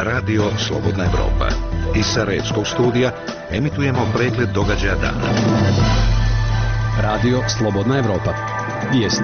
Radio Slobodna Evropa. Iz Sarajevskog studija emitujemo pregled događaja dana. Radio Slobodna Evropa. Vijesti.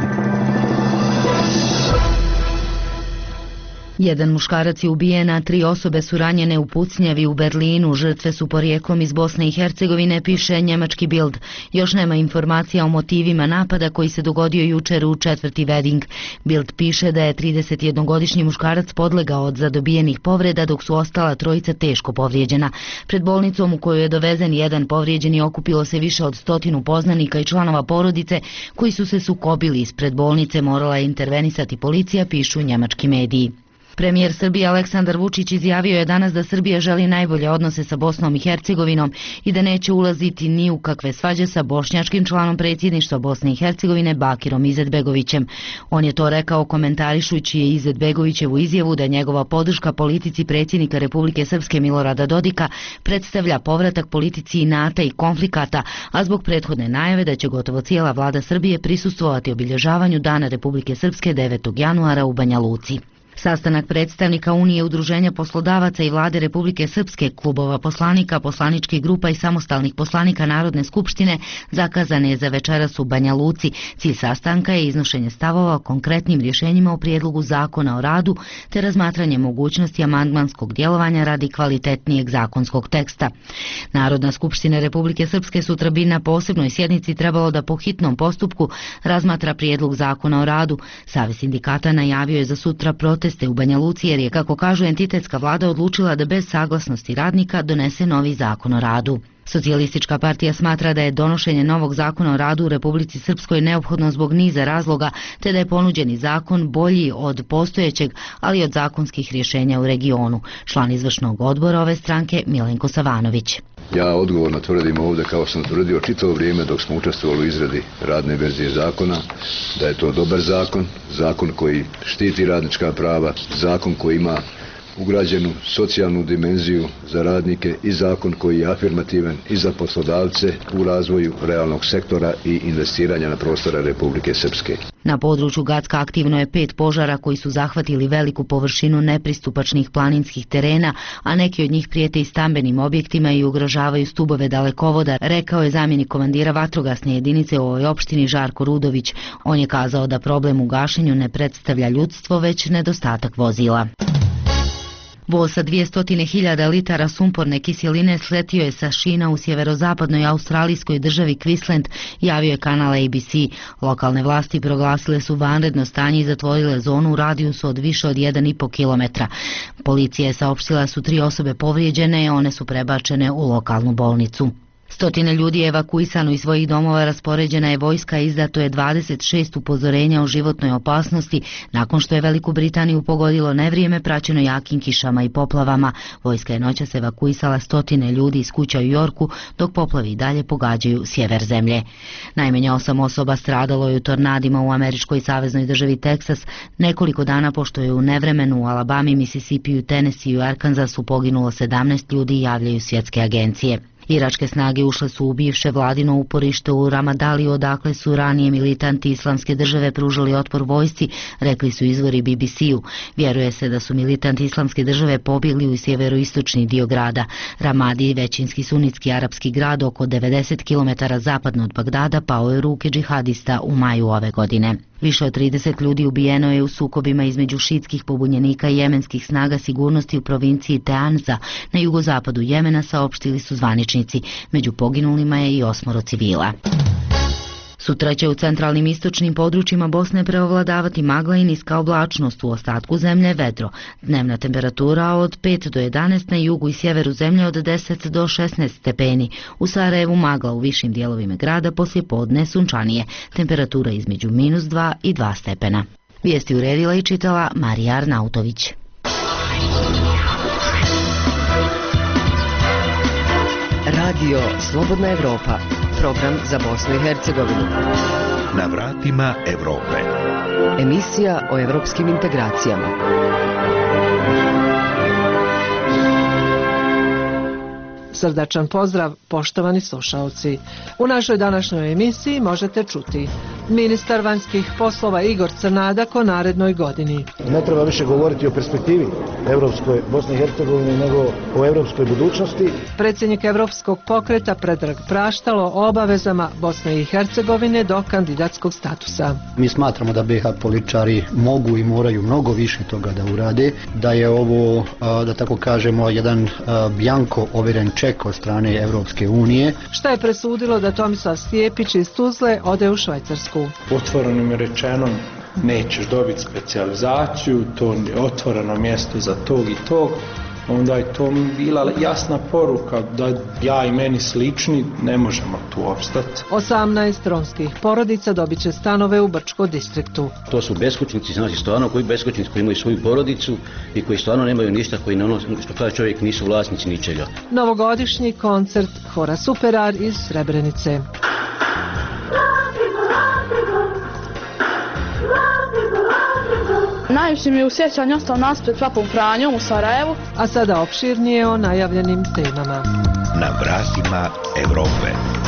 Jedan muškarac je ubijen, a 3 osobe su ranjene u pucnjavi u Berlinu. Žrtve su porijeklom iz Bosne i Hercegovine, piše njemački Bild. Još nema informacija o motivima napada koji se dogodio jučer u četvrti Wedding. Bild piše da je 31-godišnji muškarac podlegao od zadobijenih povreda, dok su ostala trojica teško povrijeđena. Pred bolnicom u kojoj je dovezen jedan povrijeđeni okupilo se više od 100 poznanika i članova porodice koji su se sukobili. Ispred bolnice morala je intervenisati policija, pišu njemački mediji. Premijer Srbije Aleksandar Vučić izjavio je danas da Srbija želi najbolje odnose sa Bosnom i Hercegovinom i da neće ulaziti ni u kakve svađe sa bošnjačkim članom predsjedništva Bosne i Hercegovine Bakirom Izetbegovićem. On je to rekao komentarišući je Izetbegovićevu izjavu da njegova podrška politici predsjednika Republike Srpske Milorada Dodika predstavlja povratak politici inata i konflikata, a zbog prethodne najave da će gotovo cijela vlada Srbije prisustvovati obilježavanju Dana Republike Srpske 9. januara u Banja Luci. Sastanak predstavnika Unije udruženja poslodavaca i vlade Republike Srpske, klubova poslanika, poslaničkih grupa i samostalnih poslanika Narodne skupštine zakazan je za večeras u Banja Luci. Cilj sastanka je iznošenje stavova o konkretnim rješenjima u prijedlogu zakona o radu te razmatranje mogućnosti amandmanskog djelovanja radi kvalitetnijeg zakonskog teksta. Narodna skupština Republike Srpske sutra bi na posebnoj sjednici trebalo da po hitnom postupku razmatra prijedlog zakona o radu. Savez sindikata najavio je za sutra proteste u Banja Luci jer je, kako kažu, entitetska vlada odlučila da bez saglasnosti radnika donese novi zakon o radu. Socijalistička partija smatra da je donošenje novog zakona o radu u Republici Srpskoj neophodno zbog niza razloga, te da je ponuđeni zakon bolji od postojećeg, ali od zakonskih rješenja u regionu. Član izvršnog odbora ove stranke Milenko Savanović. Ja odgovorno tvrdim ovdje, kao sam tvrdio čitavo vrijeme dok smo učestvovali u izradi radne verzije zakona, da je to dobar zakon, zakon koji štiti radnička prava, zakon koji ima ugrađenu socijalnu dimenziju za radnike i zakon koji je afirmativan i za poslodavce u razvoju realnog sektora i investiranja na prostora Republike Srpske. Na području Gacka aktivno je 5 požara koji su zahvatili veliku površinu nepristupačnih planinskih terena, a neki od njih prijete i stambenim objektima i ugrožavaju stubove dalekovoda, rekao je zamjenik komandira vatrogasne jedinice u ovoj opštini Žarko Rudović. On je kazao da problem u gašenju ne predstavlja ljudstvo, već nedostatak vozila. Voz sa 200.000 litara sumporne kiseline sletio je sa šina u sjeverozapadnoj australijskoj državi Queensland, javio je kanal ABC. Lokalne vlasti proglasile su vanredno stanje i zatvorile zonu u radijusu od više od 1,5 kilometra. Policija je saopštila su 3 osobe povrijeđene, one su prebačene u lokalnu bolnicu. Stotine ljudi je evakuisano iz svojih domova, raspoređena je vojska, izdato je 26 upozorenja o životnoj opasnosti nakon što je Veliku Britaniju pogodilo nevrijeme praćeno jakim kišama i poplavama. Vojska je noćas evakuisala stotine ljudi iz kuća u Yorku, dok poplavi i dalje pogađaju sjever zemlje. Najmanje 8 osoba stradalo je u tornadima u američkoj saveznoj državi Teksas, nekoliko dana pošto je u nevremenu u Alabami, Mississippi, Tennessee i Arkansasu poginulo 17 ljudi, javljaju svjetske agencije. Iračke snage ušle su u bivše vladino uporište u Ramadali, odakle su ranije militanti Islamske države pružali otpor vojsci, rekli su izvori BBC-u. Vjeruje se da su militanti Islamske države pobjegli u sjeveroistočni dio grada. Ramadi, većinski sunitski arapski grad oko 90 km zapadno od Bagdada, pao je u ruke džihadista u maju ove godine. Više od 30 ljudi ubijeno je u sukobima između šitskih pobunjenika i jemenskih snaga sigurnosti u provinciji Teanza na jugozapadu Jemena, saopštili su zvaničnici. Među poginulima je i 8 civila. Sutra će u centralnim istočnim područjima Bosne preovladavati magla i niska oblačnost, u ostatku zemlje vedro. Dnevna temperatura od 5 do 11, na jugu i sjeveru zemlje od 10 do 16 stepeni. U Sarajevu magla, u višim dijelovima grada poslije podne sunčanije. Temperatura između -2 i 2 stepena. Vijesti uredila i čitala Marija Arnautović. Radio Slobodna Evropa, program za Bosnu i Hercegovinu. Na vratima Evrope. Emisija o evropskim integracijama. Srdačan pozdrav, poštovani slušaoci. U našoj današnjoj emisiji možete čuti: Ministar vanjskih poslova Igor Crnadak o narednoj godini. Ne treba više govoriti o perspektivi Evropskoj Bosne i Hercegovine nego o europskoj budućnosti. Predsjednik Evropskog pokreta Predrag Praštalo o obavezama Bosne i Hercegovine do kandidatskog statusa. Mi smatramo da BiH političari mogu i moraju mnogo više toga da urade, da je ovo, da tako kažemo, jedan bjanko ovjeren ček od strane Evropske unije. Šta je presudilo da Tomislav Stijepić iz Tuzle ode u Švajcarsku? Otvoreno mi rečeno, nećeš dobiti specijalizaciju, to je otvoreno mjesto za tog i tog. Onda je to bila jasna poruka da ja i meni slični ne možemo tu opstati. 18 romskih porodica dobit će stanove u Brčko distriktu. To su beskućnici, znači stvarno koji beskućnici koji imaju svoju porodicu i koji stvarno nemaju ništa, koji na ono što kaže čovjek nisu vlasnici ničega. Novogodišnji koncert Hora Superar iz Srebrenice. Najviše mi je u sjećanju ostao nas pred Papom Franjom u Sarajevu. A sada opširnije o najavljenim temama. Na vratima Evrope.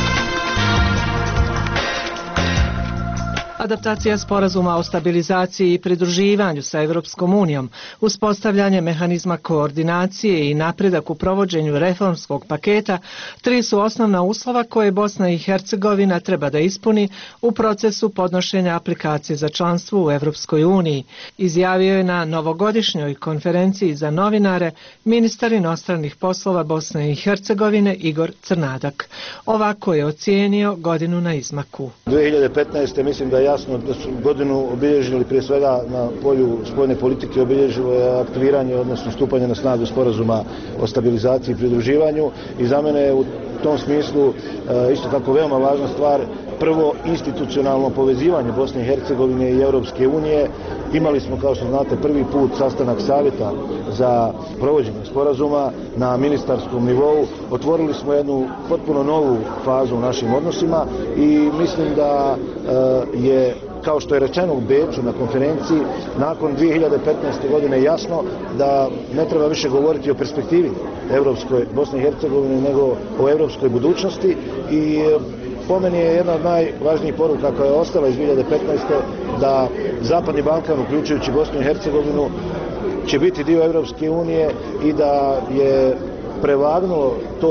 Adaptacija sporazuma o stabilizaciji i pridruživanju sa Evropskom unijom, uspostavljanje mehanizma koordinacije i napredak u provođenju reformskog paketa, tri su osnovna uslova koje Bosna i Hercegovina treba da ispuni u procesu podnošenja aplikacije za članstvo u Evropskoj uniji, izjavio je na novogodišnjoj konferenciji za novinare ministar inostranih poslova Bosne i Hercegovine Igor Crnadak. Ovako je ocijenio godinu na izmaku. 2015. mislim da jasno da su godinu obilježili prije svega na polju spoljne politike, obilježilo je aktiviranje, odnosno stupanje na snagu sporazuma o stabilizaciji i pridruživanju i za mene je u tom smislu isto tako veoma važna stvar prvo institucionalno povezivanje Bosne i Hercegovine i Europske unije. Imali smo, kao što znate, prvi put sastanak savjeta za provođenje sporazuma na ministarskom nivou. Otvorili smo jednu potpuno novu fazu u našim odnosima i mislim da je, kao što je rečeno u Beču na konferenciji, nakon 2015. godine jasno da ne treba više govoriti o perspektivi Evropskoj Bosne i Hercegovine nego o europskoj budućnosti i po meni je jedna od najvažnijih poruka koja je ostala iz 2015. da Zapadni Balkan, uključujući Bosnu i Hercegovinu, će biti dio Evropske unije i da je prevagnulo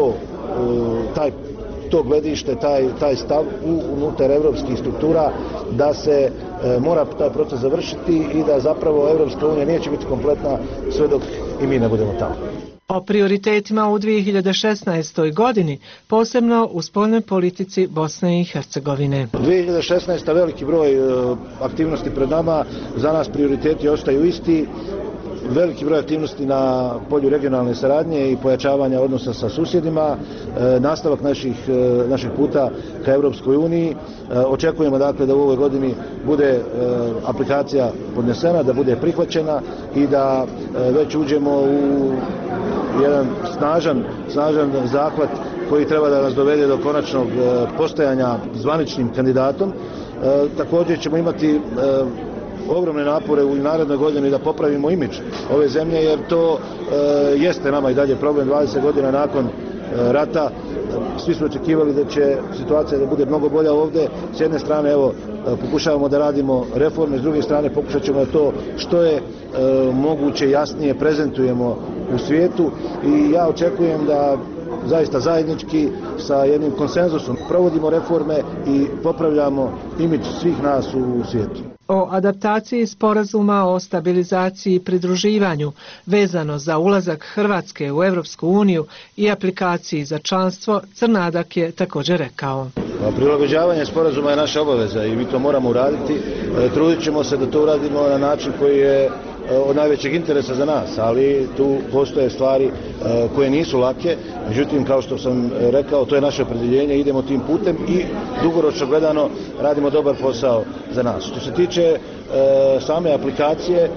to gledište, taj stav unutar evropskih struktura da se mora taj proces završiti i da zapravo Evropska unija neće biti kompletna sve dok i mi ne budemo tamo. O prioritetima u 2016. godini, posebno u spoljnoj politici Bosne i Hercegovine. 2016. veliki broj aktivnosti pred nama, za nas prioriteti ostaju isti. Veliki broj aktivnosti na polju regionalne saradnje i pojačavanja odnosa sa susjedima, nastavak naših puta ka Europskoj uniji. Očekujemo dakle da u ovoj godini bude aplikacija podnesena, da bude prihvaćena i da već uđemo u jedan snažan zahvat koji treba da nas dovede do konačnog postajanja zvaničnim kandidatom. Također ćemo imati ogromne napore u narednoj godini da popravimo imidž ove zemlje, jer to jeste nama i dalje problem 20 godina nakon rata. Svi su očekivali da će situacija da bude mnogo bolja ovdje. S jedne strane, evo, pokušavamo da radimo reforme, s druge strane pokušat ćemo da to što je moguće jasnije prezentujemo u svijetu i ja očekujem da zaista zajednički sa jednim konsenzusom provodimo reforme i popravljamo imidž svih nas u svijetu. O adaptaciji sporazuma o stabilizaciji i pridruživanju vezano za ulazak Hrvatske u Europsku uniju i aplikaciji za članstvo, Crnadak je također rekao. Prilagođavanje sporazuma je naša obaveza i mi to moramo uraditi. Trudit ćemo se da to uradimo na način koji je od najvećeg interesa za nas, ali tu postoje stvari koje nisu lake. Međutim, kao što sam rekao, to je naše opredjeljenje, idemo tim putem i dugoročno gledano radimo dobar posao za nas. Što se tiče same aplikacije,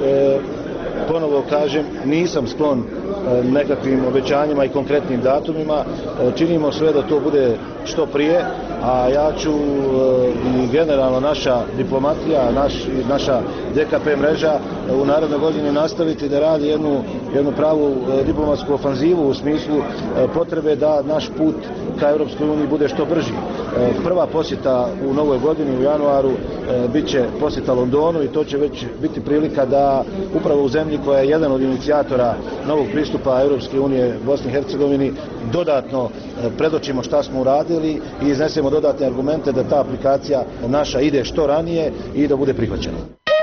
ponovo kažem, nisam sklon nekakvim obećanjima i konkretnim datumima. Činimo sve da to bude što prije, a ja ću i generalno naša diplomatija, naša DKP mreža u narednoj godini nastaviti da radi jednu pravu diplomatsku ofanzivu u smislu potrebe da naš put ka Europskoj uniji bude što brži. Prva posjeta u novoj godini u januaru bit će posjeta Londonu i to će već biti prilika da upravo u zemlji koja je jedan od inicijatora novog pristupa Europske unije Bosni i Hercegovini dodatno predočimo šta smo uradili i iznesemo dodatne argumente da ta aplikacija naša ide što ranije i da bude prihvaćena.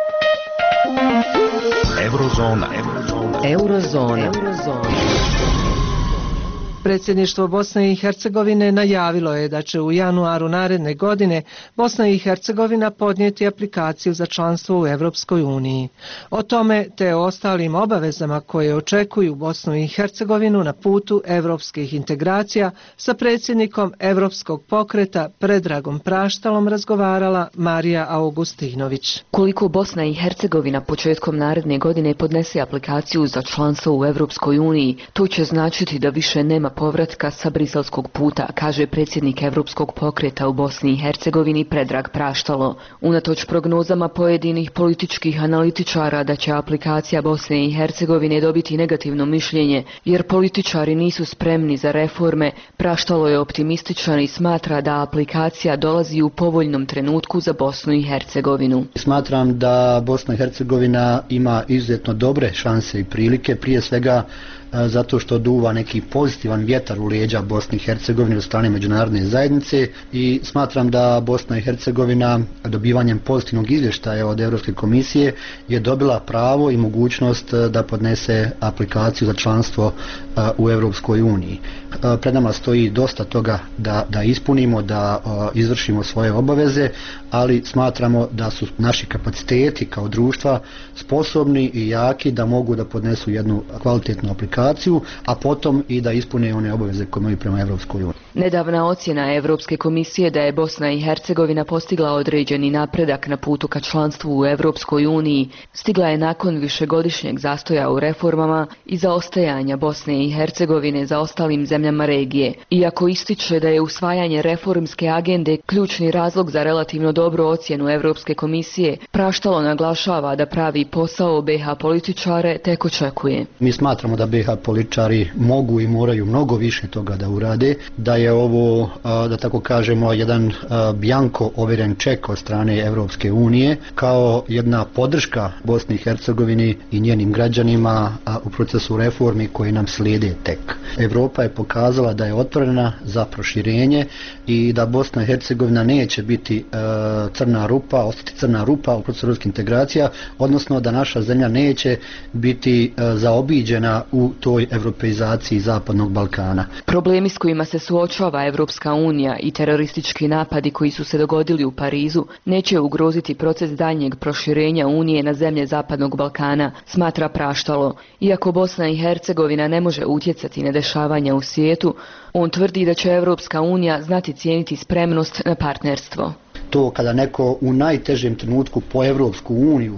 Eurozona. Predsjedništvo Bosne i Hercegovine najavilo je da će u januaru naredne godine Bosna i Hercegovina podnijeti aplikaciju za članstvo u Europskoj uniji. O tome te o ostalim obavezama koje očekuju Bosnu i Hercegovinu na putu europskih integracija sa predsjednikom Europskog pokreta Predragom Praštalom razgovarala Marija Augustinović. Koliko Bosna i Hercegovina početkom naredne godine podnese aplikaciju za članstvo u Europskoj uniji, to će značiti da više nema povratka sa briselskog puta, kaže predsjednik Europskog pokreta u Bosni i Hercegovini Predrag Praštalo. Unatoč prognozama pojedinih političkih analitičara da će aplikacija Bosne i Hercegovine dobiti negativno mišljenje, jer političari nisu spremni za reforme, Praštalo je optimističan i smatra da aplikacija dolazi u povoljnom trenutku za Bosnu i Hercegovinu. Smatram da Bosna i Hercegovina ima izuzetno dobre šanse i prilike, prije svega zato što duva neki pozitivan vjetar u leđa Bosne i Hercegovine od strane međunarodne zajednice i smatram da Bosna i Hercegovina dobivanjem pozitivnog izvještaja od Europske komisije je dobila pravo i mogućnost da podnese aplikaciju za članstvo u Europskoj uniji. Pred nama stoji dosta toga da ispunimo, da izvršimo svoje obaveze, ali smatramo da su naši kapaciteti kao društva sposobni i jaki da mogu da podnesu jednu kvalitetnu aplikaciju, a potom i da ispune one obaveze koje imaju prema Europskoj uniji. Nedavna ocjena Europske komisije da je Bosna i Hercegovina postigla određeni napredak na putu ka članstvu u Europskoj uniji stigla je nakon višegodišnjeg zastoja u reformama i zaostajanja Bosne i Hercegovine za ostalim zemljama regije. Iako ističe da je usvajanje reformske agende ključni razlog za relativno dobru ocjenu Europske komisije, Praštalo naglašava da pravi posao BiH političare tek očekuje. Mi smatramo da BiH političari mogu i moraju mnogo više toga da urade, da je ovo, da tako kažemo, jedan bjanko ovjeren ček od strane Europske unije kao jedna podrška Bosni i Hercegovini i njenim građanima u procesu reformi koji nam slijede tek. Europa je pokazala da je otvorena za proširenje i da Bosna i Hercegovina neće biti crna rupa, ostati crna rupa u procesu europskih integracija, odnosno da naša zemlja neće biti zaobiđena u toj europeizaciji Zapadnog Balkana. Problemi s kojima se suočava Evropska unija i teroristički napadi koji su se dogodili u Parizu neće ugroziti proces daljnjeg proširenja Unije na zemlje Zapadnog Balkana, smatra Praštalo. Iako Bosna i Hercegovina ne može utjecati na dešavanja u svijetu, on tvrdi da će Evropska unija znati cijeniti spremnost na partnerstvo. To kada neko u najtežem trenutku po Evropsku uniju,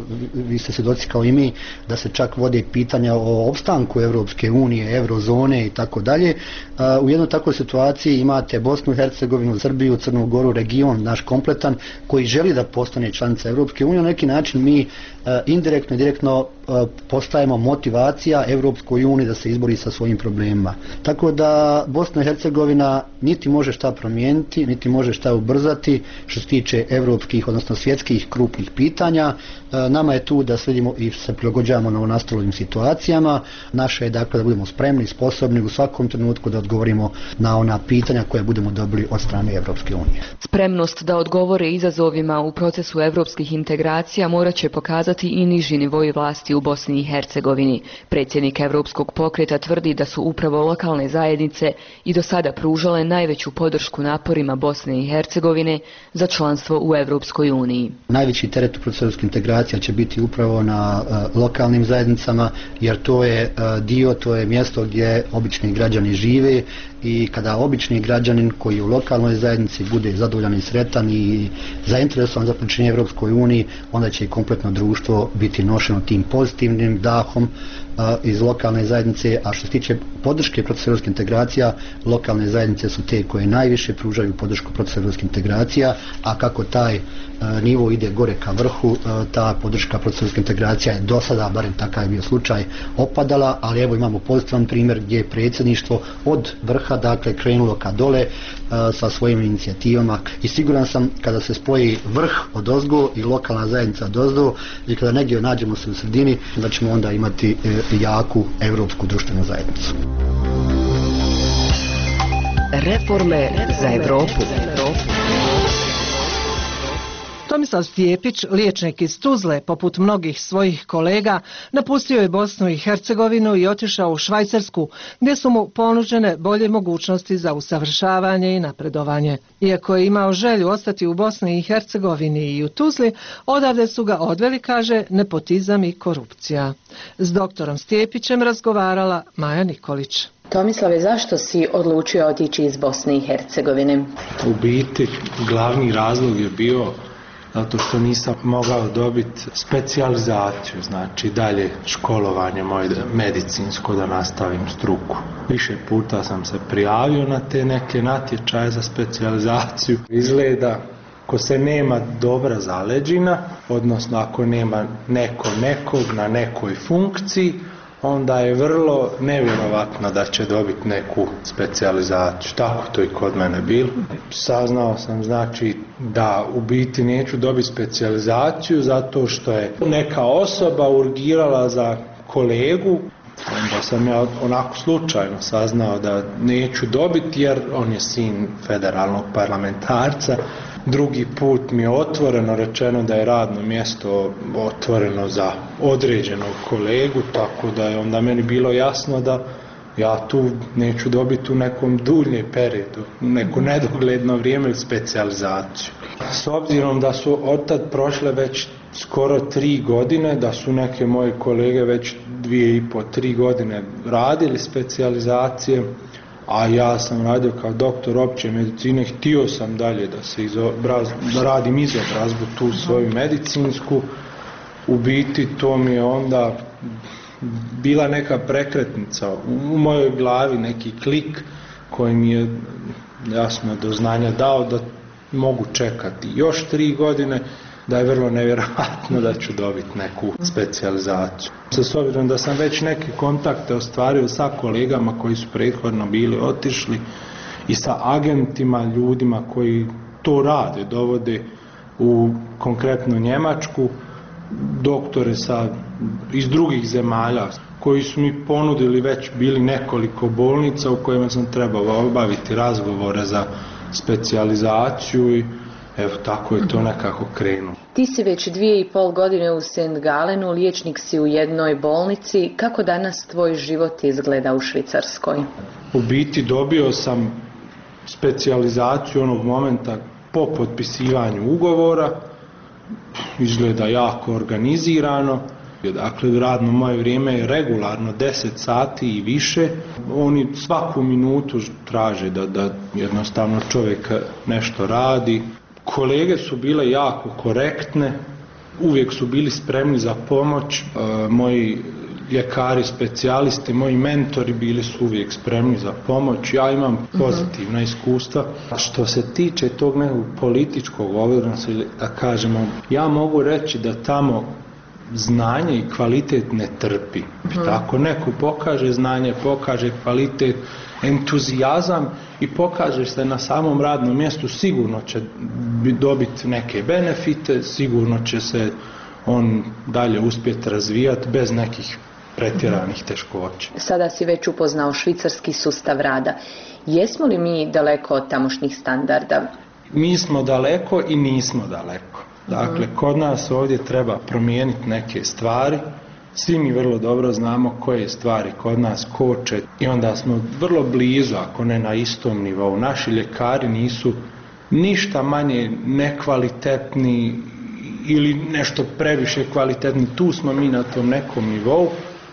vi ste svjedoci kao i mi, da se čak vode pitanja o opstanku Evropske unije, eurozone i tako dalje. U jednoj takvoj situaciji imate Bosnu i Hercegovinu, Srbiju, Crnu Goru, region naš kompletan koji želi da postane članica Evropske unije. Na neki način mi indirektno i direktno postajemo motivacija Evropskoj uniji da se izbori sa svojim problemima. Tako da Bosna i Hercegovina niti može šta promijeniti, niti može šta ubrzati što se tiče evropskih, odnosno svjetskih krupnih pitanja. Nama je tu da sledimo i se prilagođavamo novonastalim situacijama. Naše je dakle da budemo spremni i sposobni u svakom trenutku da odgovorimo na ona pitanja koje budemo dobili od strane Evropske unije. Spremnost da odgovore izazovima u procesu evropskih integracija morat će pokazati i niži nivoi vlasti u Bosni i Hercegovini. Predsjednik Europskog pokreta tvrdi da su upravo lokalne zajednice i do sada pružale najveću podršku naporima Bosne i Hercegovine za članstvo u Europskoj uniji. Najveći teret u procesu europskih integracija će biti upravo na lokalnim zajednicama, jer to je to je mjesto gdje obični građani žive i kada obični građanin koji u lokalnoj zajednici bude zadovoljan i sretan i zainteresovan za priključenje Europskoj uniji, onda će i kompletno društvo biti nošeno tim pozitivnim dahom iz lokalne zajednice. A što se tiče podrške procesu europskih integracija, lokalne zajednice su te koje najviše pružaju podršku procesu europskih integracija, a kako taj nivo ide gore ka vrhu, ta podrška procesu europskih integracija je do sada, barem takav je bio slučaj, opadala, ali evo imamo pozitivan primjer gdje je predsjedništvo od vrha vrha, dakle krenulo ka dole sa svojim inicijativama i siguran sam kada se spoji vrh od ozgo i lokalna zajednica od ozdo i kada negdje nađemo se u sredini da ćemo onda imati jaku evropsku društvenu zajednicu. Reforme za Evropu. Tomislav Stijepić, liječnik iz Tuzle, poput mnogih svojih kolega, napustio je Bosnu i Hercegovinu i otišao u Švajcarsku, gdje su mu ponuđene bolje mogućnosti za usavršavanje i napredovanje. Iako je imao želju ostati u Bosni i Hercegovini i u Tuzli, odavde su ga odveli, kaže, nepotizam i korupcija. S doktorom Stijepićem razgovarala Maja Nikolić. Tomislave, zašto si odlučio otići iz Bosne i Hercegovine? U biti, glavni razlog je bio zato što nisam mogao dobiti specijalizaciju, znači dalje školovanje moje medicinsko da nastavim struku. Više puta sam se prijavio na te neke natječaje za specijalizaciju. Izgleda ako se nema dobra zaleđina, odnosno ako nema nekog na nekoj funkciji, onda je vrlo nevjerovatno da će dobiti neku specijalizaciju. Tako to i kod mene bilo. Saznao sam znači da u biti neću dobiti specijalizaciju zato što je neka osoba urgirala za kolegu. Onda sam ja onako slučajno saznao da neću dobiti jer on je sin federalnog parlamentarca. Drugi put mi je otvoreno rečeno da je radno mjesto otvoreno za određenog kolegu, tako da je onda meni bilo jasno da ja tu neću dobiti u nekom duljem periodu, neko nedogledno vrijeme specijalizaciju. S obzirom da su odtad prošle već skoro 3 godine, da su neke moje kolege već 2,5-3 godine radili specijalizacije, a ja sam radio kao doktor opće medicine, htio sam dalje da radim izobrazbu tu svoju medicinsku. U biti to mi je onda bila neka prekretnica u mojoj glavi, neki klik koji mi je jasno do znanja dao da mogu čekati još 3 godine, da je vrlo nevjerojatno da ću dobiti neku specijalizaciju. S obzirom da sam već neke kontakte ostvario sa kolegama koji su prethodno bili otišli i sa agentima, ljudima koji to dovode u konkretnu Njemačku, doktore iz drugih zemalja koji su mi ponudili već bili nekoliko bolnica u kojima sam trebao obaviti razgovore za specijalizaciju i evo tako je to nekako krenulo. Ti si već 2,5 godine u St. Galenu, liječnik si u jednoj bolnici. Kako danas tvoj život izgleda u Švicarskoj? U biti dobio sam specijalizaciju onog momenta po potpisivanju ugovora. Izgleda jako organizirano. Dakle, radno moje vrijeme je regularno 10 sati i više. Oni svaku minutu traže da jednostavno čovjek nešto radi. Kolege su bile jako korektne, uvijek su bili spremni za pomoć. Moji ljekari, specijalisti, moji mentori bili su uvijek spremni za pomoć. Ja imam pozitivna iskustva. Što se tiče tog nekog političkog odnosa, da kažemo, ja mogu reći da tamo znanje i kvalitet ne trpi. Ako neko pokaže znanje, pokaže kvalitet, entuzijazam i pokaže se na samom radnom mjestu, sigurno će dobiti neke benefite, sigurno će se on dalje uspjeti razvijati bez nekih pretjeranih teškoća. Sada si već upoznao švicarski sustav rada. Jesmo li mi daleko od tamošnjih standarda? Mi smo daleko i nismo daleko. Dakle, kod nas ovdje treba promijeniti neke stvari. Svi mi vrlo dobro znamo koje stvari kod nas koče i onda smo vrlo blizu, ako ne na istom nivou. Naši ljekari nisu ništa manje nekvalitetni ili nešto previše kvalitetni. Tu smo mi na tom nekom nivou,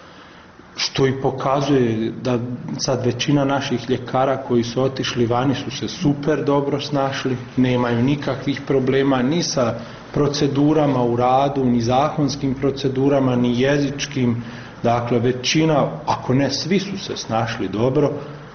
što i pokazuje da sad većina naših ljekara koji su otišli vani su se super dobro snašli, nemaju nikakvih problema ni sa procedurama u radu, ni zakonskim procedurama, ni jezičkim. Dakle, većina, ako ne svi, su se snašli dobro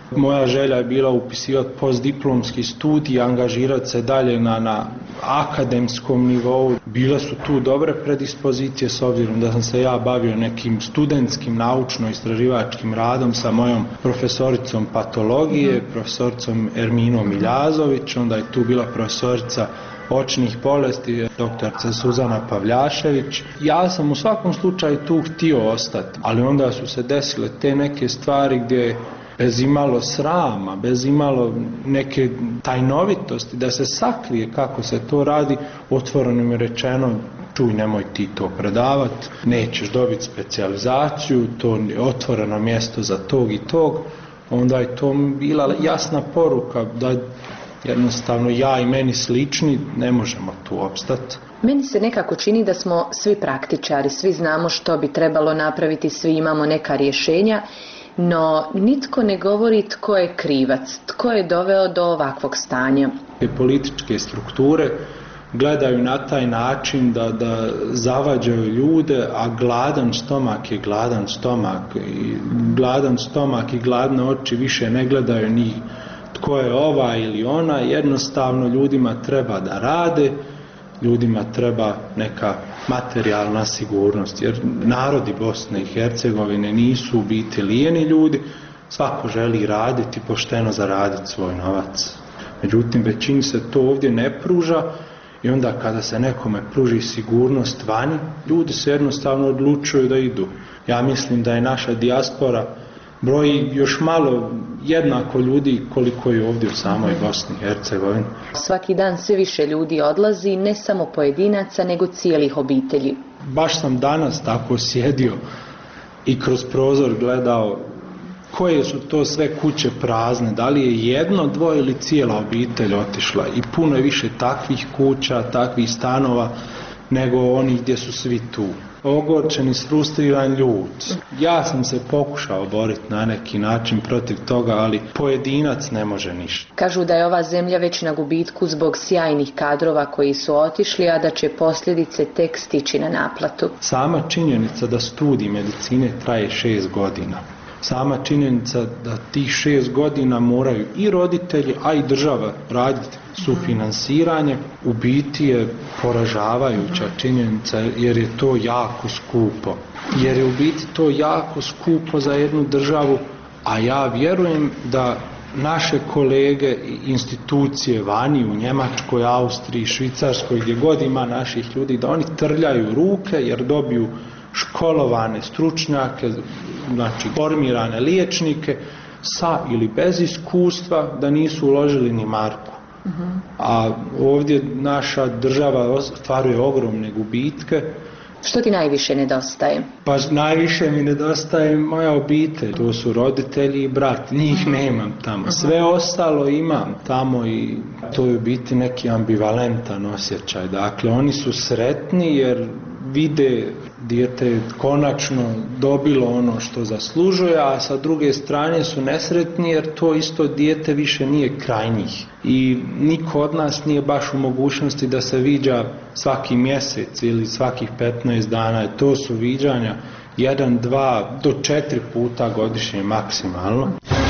Moja želja je bila upisivati postdiplomski studij, angažirati se dalje na akademskom nivou. Bile su tu dobre predispozicije s obzirom da sam se ja bavio nekim studentskim naučno-istraživačkim radom sa mojom profesoricom patologije, profesoricom Erminom Miljazović, onda je tu bila profesorica očnih bolesti, doktorica Suzana Pavljašević. Ja sam u svakom slučaju tu htio ostati, ali onda su se desile te neke stvari gdje bez imalo srama, bez imalo neke tajnovitosti, da se sakrije kako se to radi, otvoreno mi je rečeno, čuj, nemoj ti to predavati, nećeš dobiti specijalizaciju, to je otvoreno mjesto za tog i tog. Onda je to bila jasna poruka da jednostavno ja i meni slični ne možemo tu opstati. Meni se nekako čini da smo svi praktičari, svi znamo što bi trebalo napraviti, svi imamo neka rješenja, no nitko ne govori tko je krivac, tko je doveo do ovakvog stanja. Političke strukture gledaju na taj način da zavađaju ljude, a gladan stomak je gladan stomak. I gladan stomak i gladne oči više ne gledaju ni tko je ova ili ona, jednostavno ljudima treba da rade, ljudima treba neka materijalna sigurnost, jer narodi Bosne i Hercegovine nisu u biti lijeni ljudi, svako želi raditi, pošteno zaraditi svoj novac. Međutim, većini se to ovdje ne pruža i onda kada se nekome pruži sigurnost vani, ljudi se jednostavno odlučuju da idu. Ja mislim da je naša dijaspora broji još malo jednako ljudi koliko je ovdje u samoj Bosni i Hercegovini. Svaki dan sve više ljudi odlazi, ne samo pojedinaca, nego cijelih obitelji. Baš sam danas tako sjedio i kroz prozor gledao koje su to sve kuće prazne, da li je jedno, dvoje ili cijela obitelj otišla, i puno je više takvih kuća, takvih stanova nego onih gdje su svi tu. Ogorčen i sfrustriran ljud. Ja sam se pokušao boriti na neki način protiv toga, ali pojedinac ne može ništa. Kažu da je ova zemlja već na gubitku zbog sjajnih kadrova koji su otišli, a da će posljedice tek stići na naplatu. Sama činjenica da studij medicine traje 6 godina. Sama činjenica da tih 6 godina moraju i roditelji, a i država raditi sufinansiranje, u biti je poražavajuća činjenica, jer je to jako skupo. Jer je u biti to jako skupo za jednu državu, a ja vjerujem da naše kolege i institucije vani u Njemačkoj, Austriji, Švicarskoj, gdje god ima naših ljudi, da oni trljaju ruke jer dobiju školovane stručnjake, znači formirane liječnike sa ili bez iskustva, da nisu uložili ni marku. A ovdje naša država ostvaruje ogromne gubitke. Što ti najviše nedostaje? Pa najviše mi nedostaje moja obitelj. To su roditelji i brat. Njih nemam tamo. Sve ostalo imam tamo i to je u biti neki ambivalentan osjećaj. Dakle, oni su sretni jer vide dijete je konačno dobilo ono što zaslužuje, a sa druge strane su nesretni jer to isto dijete više nije kraj njih. I niko od nas nije baš u mogućnosti da se viđa svaki mjesec ili svakih 15 dana. To su viđanja 1, 2 do 4 puta godišnje maksimalno.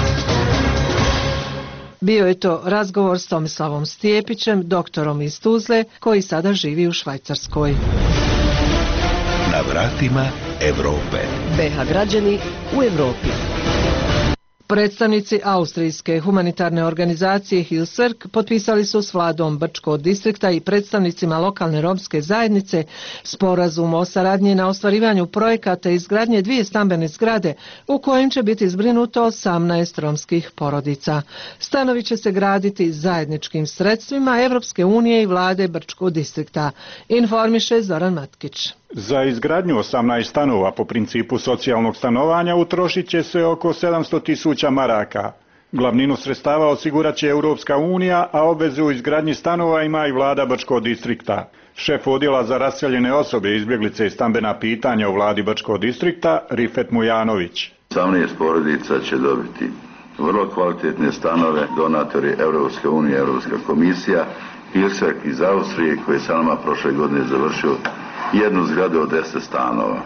Bio je to razgovor s Tomislavom Stijepićem, doktorom iz Tuzle, koji sada živi u Švajcarskoj. Na vratima Europe. BH građani u Europi. Predstavnici austrijske humanitarne organizacije Hilswerk potpisali su s vladom Brčkog distrikta i predstavnicima lokalne romske zajednice sporazum o saradnji na ostvarivanju projekata izgradnje 2 stambene zgrade u kojim će biti zbrinuto 18 romskih porodica. Stanovi će se graditi zajedničkim sredstvima Evropske unije i vlade Brčkog distrikta, informiše Zoran Matkić. Za izgradnju 18 stanova po principu socijalnog stanovanja utrošit će se oko 700.000 maraka. Glavninu sredstava osigurat će Europska unija, a obvezu u izgradnji stanova ima i vlada Brčkog distrikta. Šef odjela za raseljene osobe, izbjeglice i stambena pitanja u vladi Brčkog distrikta, Rifet Mujanović. 18 porodica će dobiti vrlo kvalitetne stanove, donatori Europske unije, Europska komisija, Hilswerk iz Austrije koji je sa nama prošle godine završio jednu zgradu od 10 stanova.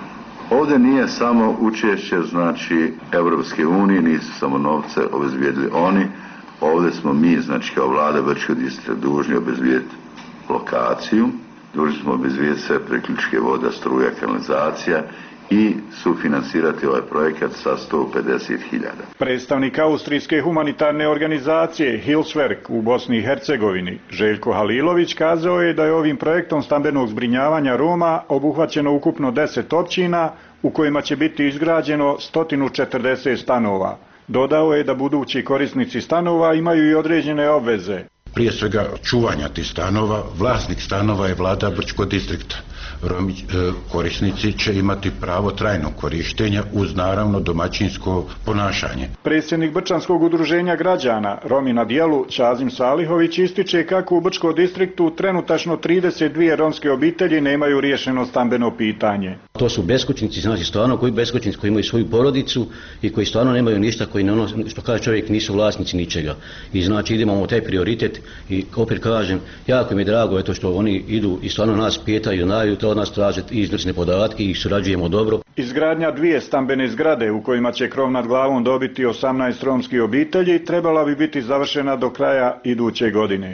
Ovdje nije samo učešće, znači, Europske unije, nisu samo novce obezbijedili oni, ovdje smo mi, znači, kao vlada Brčkog distrikta dužni obezbijediti lokaciju, dužni smo obezbijediti sve priključke voda, struja, kanalizacija i sufinansirati ovaj projekat sa 150.000. Predstavnik Austrijske humanitarne organizacije Hilswerk u Bosni i Hercegovini, Željko Halilović, kazao je da je ovim projektom stambenog zbrinjavanja Roma obuhvaćeno ukupno 10 općina u kojima će biti izgrađeno 140 stanova. Dodao je da budući korisnici stanova imaju i određene obveze. Prije svega čuvanja tih stanova, vlasnik stanova je vlada Brčkog distrikta. Korisnici će imati pravo trajnog korištenja uz naravno domaćinsko ponašanje. Predsjednik Brčanskog udruženja građana Romi na dijelu Čazim Salihović ističe kako u Brčkom distriktu trenutačno 32 romske obitelji nemaju riješeno stambeno pitanje. To su beskućnici, znači stvarno beskućnici koji imaju svoju porodicu i koji stvarno nemaju ništa, koji što kaže čovjek nisu vlasnici ničega. I znači idemo u taj prioritet i opet kažem, jako mi je drago eto što oni idu i stvarno nas pitaju, znaju to od nas traže izvrsne podatke i surađujemo dobro. Izgradnja 2 stambene zgrade u kojima će krov nad glavom dobiti 18 romskih obitelji trebala bi biti završena do kraja iduće godine.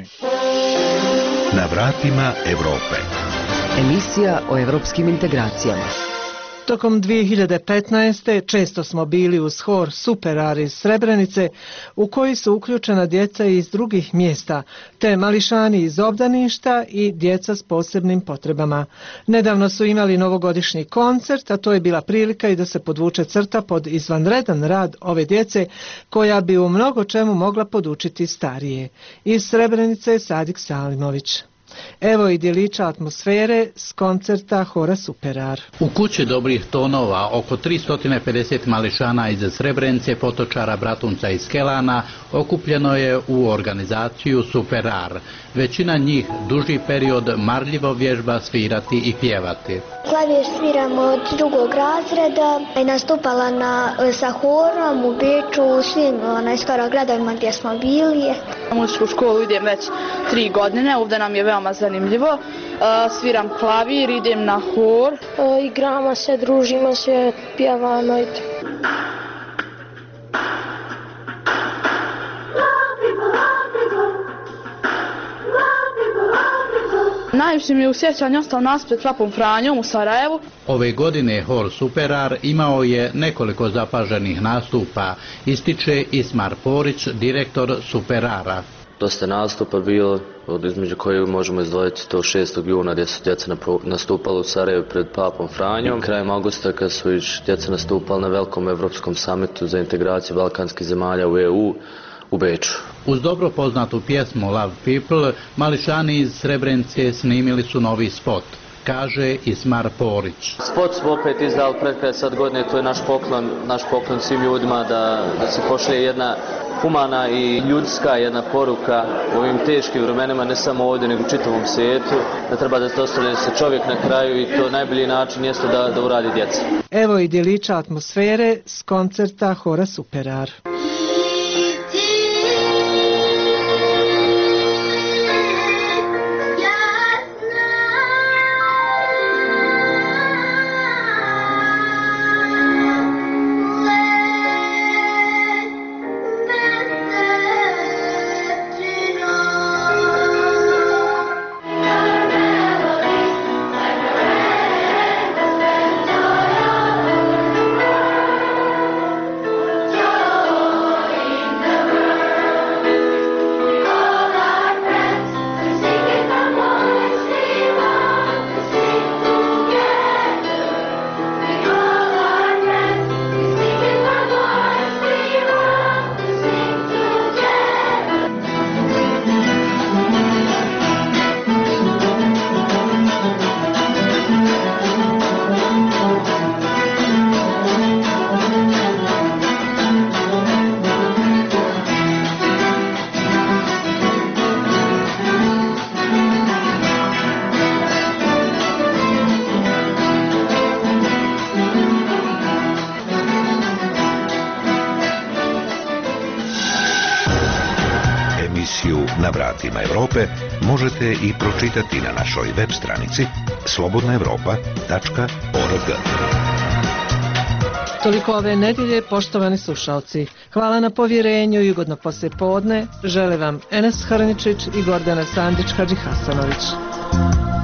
Na vratima Europe. Emisija o evropskim integracijama. Tokom 2015. često smo bili uz hor Superar iz Srebrenice, u koji su uključena djeca iz drugih mjesta, te mališani iz obdaništa i djeca s posebnim potrebama. Nedavno su imali novogodišnji koncert, a to je bila prilika i da se podvuče crta pod izvanredan rad ove djece, koja bi u mnogo čemu mogla podučiti starije. Iz Srebrenice Sadik Salimović. Evo i djelića atmosfere s koncerta hora Superar. U kući dobrih tonova oko 350 mališana iz Srebrenice, Potočara, Bratunca i Skelana okupljeno je u organizaciju Superar. Većina njih duži period marljivo vježba svirati i pjevati. Klavir sviram od 2. razreda i nastupala sa horom u Beču, u svim skoro gradovima gdje smo bili. U muzičku školu idem već 3 godine, ovdje nam je veoma zanimljivo. Sviram klavir, idem na hor. Igramo se, družimo se, pjevamo. Najviše mi je u sjećanju ostao nas pred Papom Franjom u Sarajevu. Ove godine hor Superar imao je nekoliko zapaženih nastupa, ističe Ismar Porić, direktor Superara. Dosta nastupa bilo, između kojih možemo izdvojiti to 6. juna gdje su djeca nastupala u Sarajevu pred Papom Franjom. Krajem augusta kad su djeca nastupala na velikom evropskom samitu za integraciju balkanskih zemalja u EU u Beču. Uz dobro poznatu pjesmu Love People, mališani iz Srebrenice snimili su novi spot, kaže Ismar Porić. Spot smo opet izdali pred kraj sad godine, to je naš poklon svim ljudima da se pošalje jedna humana i ljudska jedna poruka u ovim teškim vremenima, ne samo ovdje nego u čitavom svijetu, da treba da se ostavlja se čovjek na kraju i to najbolji način jeste da uradi djeca. Evo i djelića atmosfere s koncerta hora Superar. Na vratima Europe možete i pročitati na našoj web stranici slobodnaevropa.org. Toliko ove nedjelje, poštovani slušalci. Hvala na povjerenju i ugodno poslijepodne. Žele vam Enes Hrničić i Gordana Sandić Hadžihasanović.